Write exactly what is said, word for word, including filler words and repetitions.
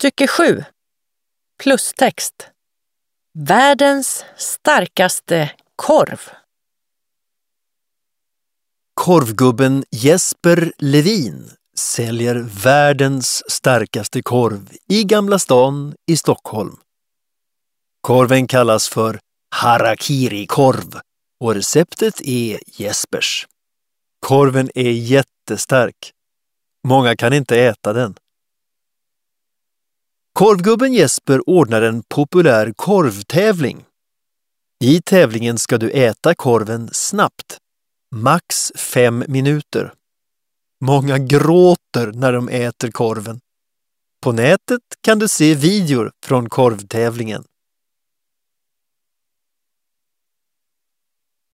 Stycke sju. Plustext. Världens starkaste korv. Korvgubben Jesper Levin säljer världens starkaste korv i Gamla stan i Stockholm. Korven kallas för harakiri-korv och receptet är Jespers. Korven är jättestark. Många kan inte äta den. Korvgubben Jesper ordnar en populär korvtävling. I tävlingen ska du äta korven snabbt, max fem minuter. Många gråter när de äter korven. På nätet kan du se videor från korvtävlingen.